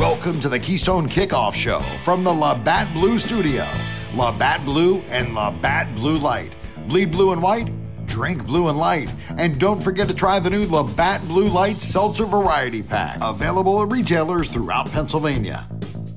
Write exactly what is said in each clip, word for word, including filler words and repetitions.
Welcome to the Keystone Kickoff Show from the Labatt Blue Studio. Labatt Blue and Labatt Blue Light. Bleed blue and white, drink blue and light. And don't forget to try the new Labatt Blue Light Seltzer Variety Pack. Available at retailers throughout Pennsylvania.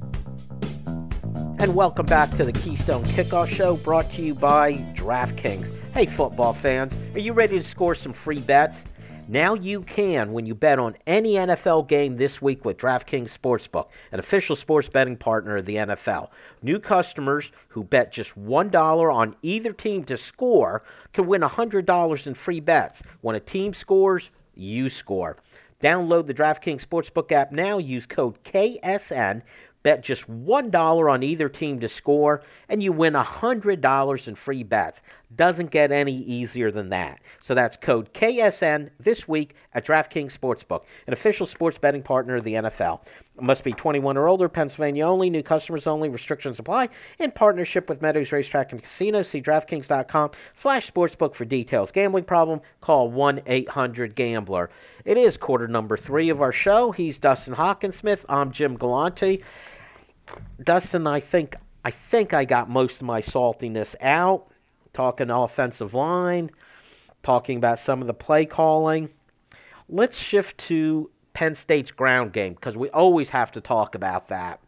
And welcome back to the Keystone Kickoff Show, brought to you by DraftKings. Hey, football fans, are you ready to score some free bets? Now you can when you bet on any N F L game this week with DraftKings Sportsbook, an official sports betting partner of the N F L. New customers who bet just one dollar on either team to score can win one hundred dollars in free bets. When a team scores, you score. Download the DraftKings Sportsbook app now. Use code K S N. Bet just one dollar on either team to score, and you win one hundred dollars in free bets. Doesn't get any easier than that. So that's code K S N this week at DraftKings Sportsbook, an official sports betting partner of the N F L. It must be twenty-one or older, Pennsylvania only, new customers only, restrictions apply. In partnership with Meadows Racetrack and Casino, see DraftKings.com slash sportsbook for details. Gambling problem? Call one eight hundred gambler. It is quarter number three of our show. He's Dustin Hockensmith. I'm Jim Galante. Dustin, I think I think I got most of my saltiness out, talking offensive line, talking about some of the play calling. Let's shift to Penn State's ground game, because we always have to talk about that.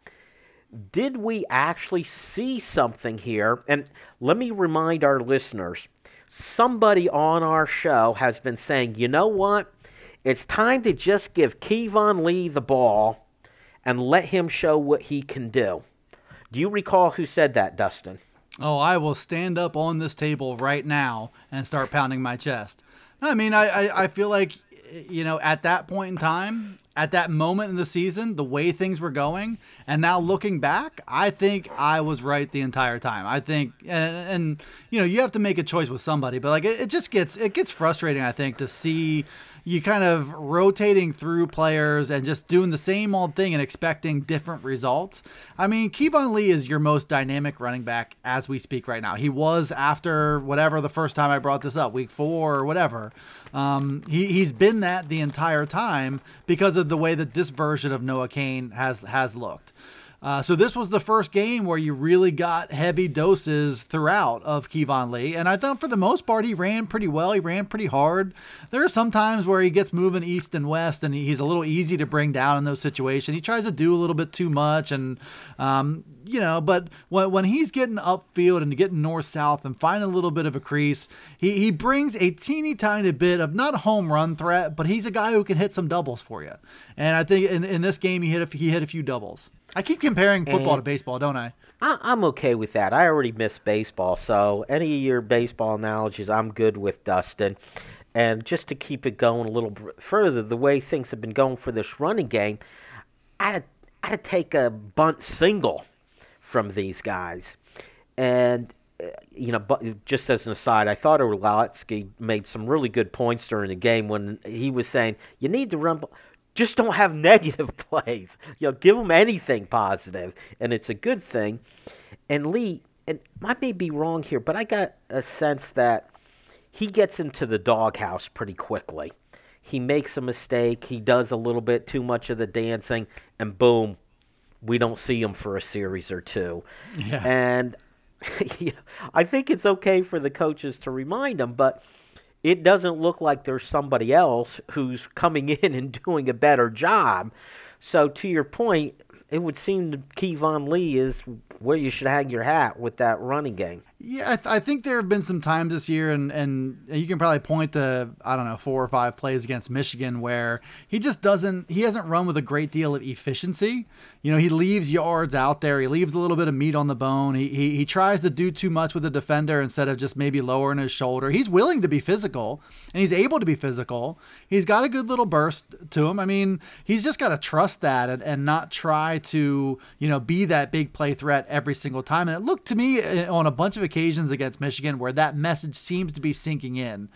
Did we actually see something here? And let me remind our listeners, somebody on our show has been saying, you know what? It's time to just give Keyvon Lee the ball and let him show what he can do. Do you recall who said that, Dustin? Oh, I will stand up on this table right now and start pounding my chest. I mean, I, I, I feel like, you know, at that point in time, at that moment in the season, the way things were going, and now looking back, I think I was right the entire time. I think, and, and you know, you have to make a choice with somebody, but like it, it just gets, it gets frustrating, I think, to see you kind of rotating through players and just doing the same old thing and expecting different results. I mean, Keyvon Lee is your most dynamic running back as we speak right now. He was after whatever the first time I brought this up, week four or whatever. Um, he, he's been that the entire time because of the way that this version of Noah Cain has, has looked. Uh, so this was the first game where you really got heavy doses throughout of Keyvon Lee. And I thought for the most part, he ran pretty well. He ran pretty hard. There are some times where he gets moving east and west and he's a little easy to bring down in those situations. He tries to do a little bit too much. And, um, you know, but when, when he's getting upfield and getting north-south and finding a little bit of a crease, he, he brings a teeny tiny bit of not a home run threat, but he's a guy who can hit some doubles for you. And I think in, in this game, he hit a, he hit a few doubles. I keep comparing football and to baseball, don't I? I? I'm okay with that. I already miss baseball, so any of your baseball analogies, I'm good with, Dustin. And just to keep it going a little further, the way things have been going for this running game, I'd, I'd take a bunt single from these guys. And, uh, you know, but just as an aside, I thought Orlowski made some really good points during the game when he was saying, you need to run – just don't have negative plays. You know, give them anything positive, and it's a good thing. And Lee, and I may be wrong here, but I got a sense that he gets into the doghouse pretty quickly. He makes a mistake. He does a little bit too much of the dancing, and boom, we don't see him for a series or two. Yeah. And you know, I think it's okay for the coaches to remind him, but it doesn't look like there's somebody else who's coming in and doing a better job. So to your point, it would seem that Keyvon Lee is where you should hang your hat with that running game. Yeah, I, th- I think there have been some times this year, and, and you can probably point to, I don't know, four or five plays against Michigan where he just doesn't, he hasn't run with a great deal of efficiency. You know, he leaves yards out there. He leaves a little bit of meat on the bone. He, he, he tries to do too much with the defender instead of just maybe lowering his shoulder. He's willing to be physical, and he's able to be physical. He's got a good little burst to him. I mean, he's just got to trust that and, and not try to, you know, be that big play threat every single time. And it looked to me on a bunch of occasions against Michigan where that message seems to be sinking in.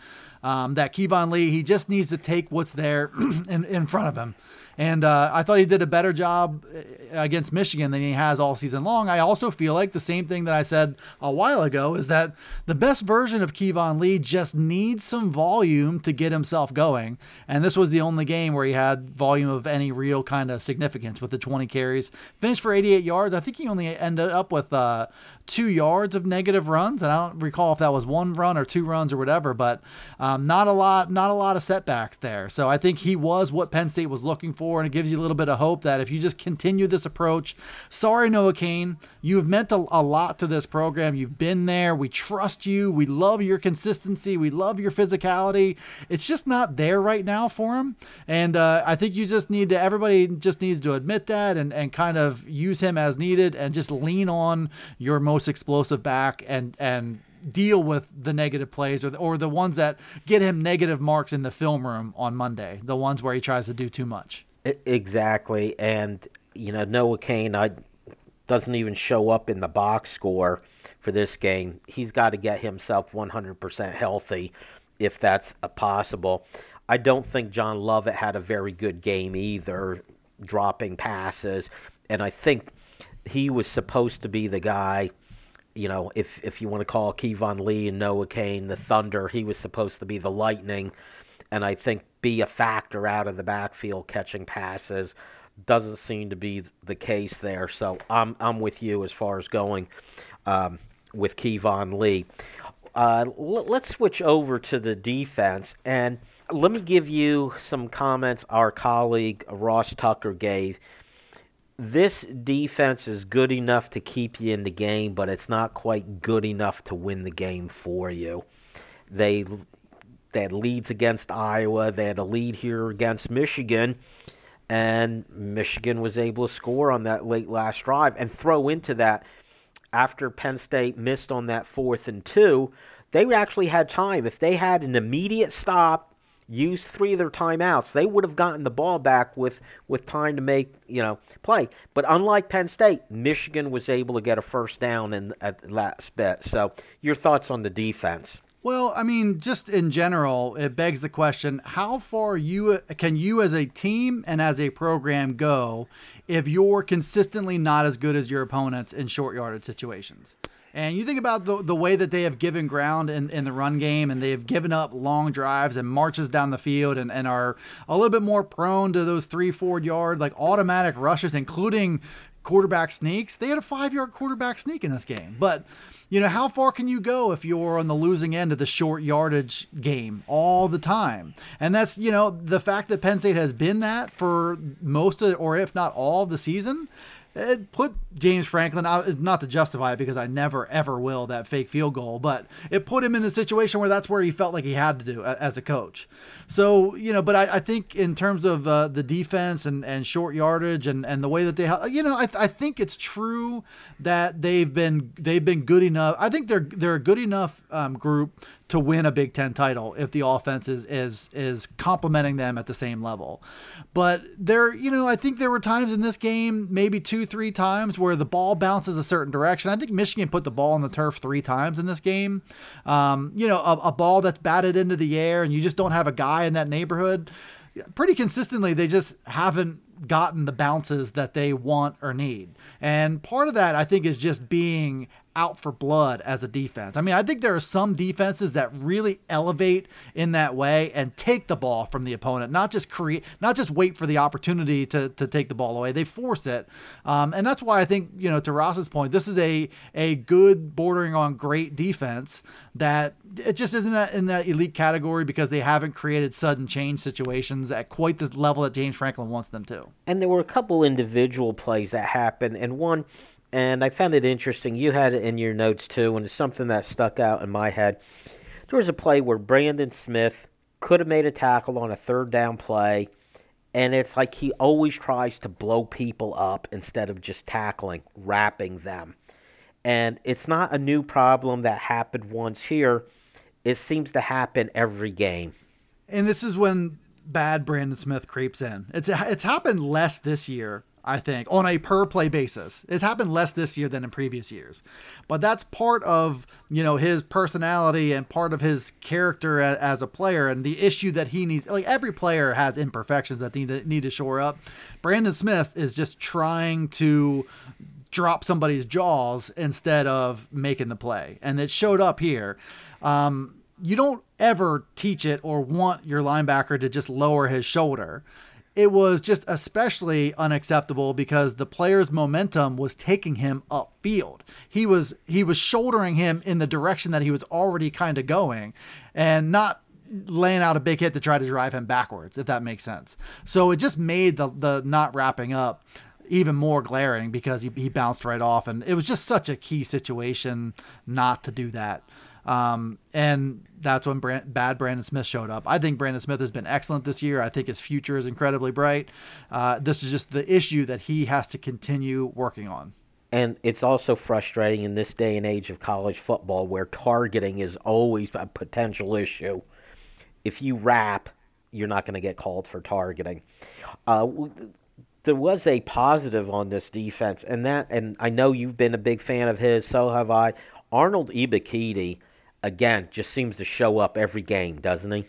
Um, that Kevon Lee, he just needs to take what's there in, in front of him. And uh, I thought he did a better job against Michigan than he has all season long. I also feel like the same thing that I said a while ago is that the best version of Kevon Lee just needs some volume to get himself going. And this was the only game where he had volume of any real kind of significance with the twenty carries. Finished for eighty-eight yards. I think he only ended up with uh, two yards of negative runs. And I don't recall if that was one run or two runs or whatever, but um, not a lot, not a lot of setbacks there. So I think he was what Penn State was looking for. And it gives you a little bit of hope that if you just continue this approach, sorry, Noah Cain, you've meant a, a lot to this program. You've been there. We trust you. We love your consistency. We love your physicality. It's just not there right now for him. And uh, I think you just need to, everybody just needs to admit that and, and kind of use him as needed and just lean on your most explosive back and, and, deal with the negative plays or the, or the ones that get him negative marks in the film room on Monday, the ones where he tries to do too much. Exactly. And, you know, Noah Cain I, doesn't even show up in the box score for this game. He's got to get himself one hundred percent healthy if that's a possible. I don't think John Lovett had a very good game either, dropping passes. And I think he was supposed to be the guy, you know, if if you want to call Kevon Lee and Noah Cain the Thunder, he was supposed to be the Lightning, and I think be a factor out of the backfield catching passes. Doesn't seem to be the case there. So I'm I'm with you as far as going um, with Kevon Lee. Uh, l- let's switch over to the defense, and let me give you some comments our colleague Ross Tucker gave. This defense is good enough to keep you in the game, but it's not quite good enough to win the game for you. They, they had leads against Iowa. They had a lead here against Michigan, and Michigan was able to score on that late last drive. And throw into that, after Penn State missed on that fourth and two, they actually had time. If they had an immediate stop, used three of their timeouts, they would have gotten the ball back with, with time to make, you know, play. But unlike Penn State, Michigan was able to get a first down in, at the last bit. So your thoughts on the defense? Well, I mean, just in general, it begs the question, how far you can you as a team and as a program go if you're consistently not as good as your opponents in short yardage situations? And you think about the the way that they have given ground in, in the run game, and they have given up long drives and marches down the field and, and are a little bit more prone to those three, four yard, like automatic rushes, including quarterback sneaks. They had a five-yard quarterback sneak in this game. But, you know, how far can you go if you're on the losing end of the short yardage game all the time? And that's, you know, the fact that Penn State has been that for most of, or if not all of the season, it put James Franklin out, not to justify it because I never, ever will, that fake field goal, but it put him in the situation where that's where he felt like he had to do as a coach. So, you know, but I, I think in terms of uh, the defense and, and short yardage and, and the way that they, you know, I, I think it's true that they've been, they've been good enough. I think they're, they're a good enough um, group to win a Big Ten title if the offense is, is, is complementing them at the same level. But there, you know, I think there were times in this game, maybe two, three times where the ball bounces a certain direction. I think Michigan put the ball on the turf three times in this game. Um, you know, a, a ball that's batted into the air and you just don't have a guy in that neighborhood. Pretty consistently, they just haven't gotten the bounces that they want or need. And part of that, I think, is just being out for blood as a defense. I mean, I think there are some defenses that really elevate in that way and take the ball from the opponent, not just create, not just wait for the opportunity to, to take the ball away. They force it. Um, and that's why I think, you know, to Ross's point, this is a, a good bordering on great defense that it just isn't that in that elite category because they haven't created sudden change situations at quite the level that James Franklin wants them to. And there were a couple individual plays that happened, and one, and I found it interesting, you had it in your notes too, and it's something that stuck out in my head. There was a play where Brandon Smith could have made a tackle on a third down play, and it's like he always tries to blow people up instead of just tackling, wrapping them. And it's not a new problem that happened once here. It seems to happen every game. And this is when bad Brandon Smith creeps in. It's it's happened less this year. I think, on a per play basis. It's happened less this year than in previous years. But that's part of, you know, his personality and part of his character as, as a player, and the issue that he needs. Like, every player has imperfections that need to, need to shore up. Brandon Smith is just trying to drop somebody's jaws instead of making the play. And it showed up here. Um, you don't ever teach it or want your linebacker to just lower his shoulder. It was just especially unacceptable because the player's momentum was taking him upfield. He was he was shouldering him in the direction that he was already kind of going, and not laying out a big hit to try to drive him backwards, if that makes sense. So it just made the the not wrapping up even more glaring because he, he bounced right off, and it was just such a key situation not to do that. Um, and that's when Brand, bad Brandon Smith showed up. I think Brandon Smith has been excellent this year. I think his future is incredibly bright. Uh, this is just the issue that he has to continue working on. And it's also frustrating in this day and age of college football where targeting is always a potential issue. If you wrap, you're not going to get called for targeting. Uh, there was a positive on this defense, and that, and I know you've been a big fan of his, so have I. Arnold Ebiketie, again, just seems to show up every game, doesn't he?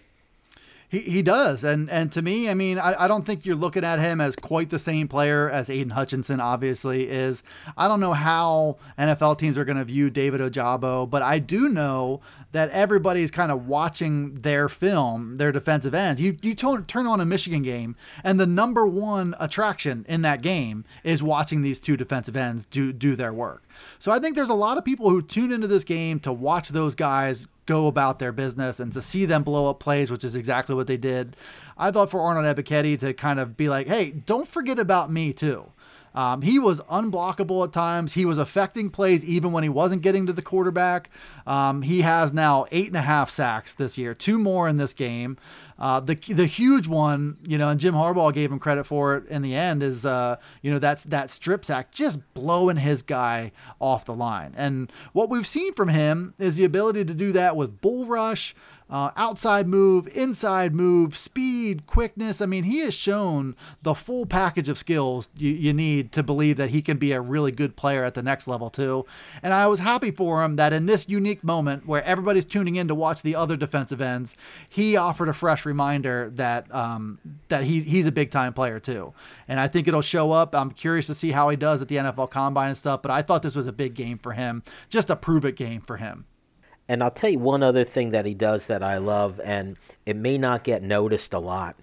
He he does. And and to me, I mean, I, I don't think you're looking at him as quite the same player as Aiden Hutchinson obviously is. I don't know how N F L teams are going to view David Ojabo, but I do know that everybody's kind of watching their film, their defensive ends. You you t- turn on a Michigan game, and the number one attraction in that game is watching these two defensive ends do do their work. So I think there's a lot of people who tune into this game to watch those guys go about their business and to see them blow up plays, which is exactly what they did. I thought for Arnold Ebiketie to kind of be like, hey, don't forget about me too. Um, he was unblockable at times. He was affecting plays even when he wasn't getting to the quarterback. Um, he has now eight and a half sacks this year, two more in this game. Uh, the the huge one, you know, and Jim Harbaugh gave him credit for it in the end, is, uh, you know, that's that strip sack, just blowing his guy off the line. And what we've seen from him is the ability to do that with bull rush, Uh, outside move, inside move, speed, quickness. I mean, he has shown the full package of skills you, you need to believe that he can be a really good player at the next level too. And I was happy for him that in this unique moment where everybody's tuning in to watch the other defensive ends, he offered a fresh reminder that um, that he, he's a big time player too. And I think it'll show up. I'm curious to see how he does at the N F L Combine and stuff, but I thought this was a big game for him, just a prove it game for him. And I'll tell you one other thing that he does that I love, and it may not get noticed a lot.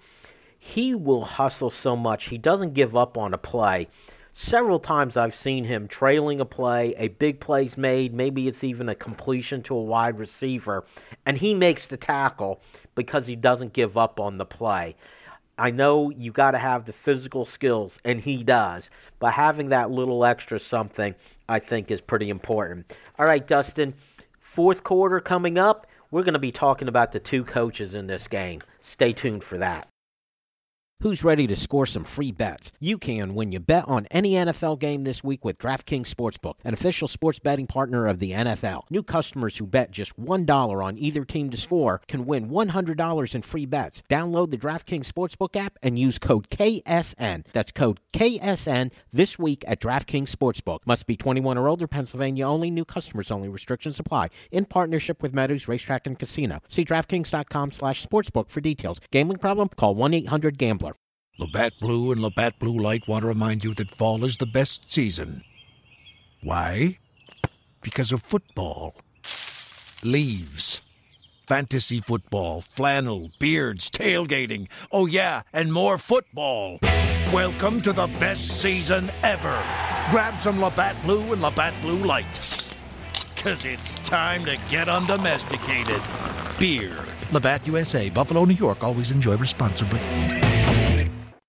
He will hustle so much. He doesn't give up on a play. Several times I've seen him trailing a play, a big play's made, maybe it's even a completion to a wide receiver, and he makes the tackle because he doesn't give up on the play. I know you got to have the physical skills, and he does, but having that little extra something I think is pretty important. All right, Dustin. Fourth quarter coming up, we're going to be talking about the two coaches in this game. Stay tuned for that. Who's ready to score some free bets? You can when you bet on any N F L game this week with DraftKings Sportsbook, an official sports betting partner of the N F L. New customers who bet just one dollar on either team to score can win one hundred dollars in free bets. Download the DraftKings Sportsbook app and use code K S N. That's code K S N this week at DraftKings Sportsbook. Must be twenty-one or older, Pennsylvania only, new customers only, restrictions apply. In partnership with Meadows Racetrack and Casino. See DraftKings.com slash sportsbook for details. Gambling problem? Call one eight hundred gambler. Labatt Blue and Labatt Blue Light want to remind you that fall is the best season. Why? Because of football. Leaves. Fantasy football, flannel, beards, tailgating. Oh yeah, and more football. Welcome to the best season ever. Grab some Labatt Blue and Labatt Blue Light. Cause it's time to get undomesticated. Beer. Labatt U S A, Buffalo, New York. Always enjoy responsibly.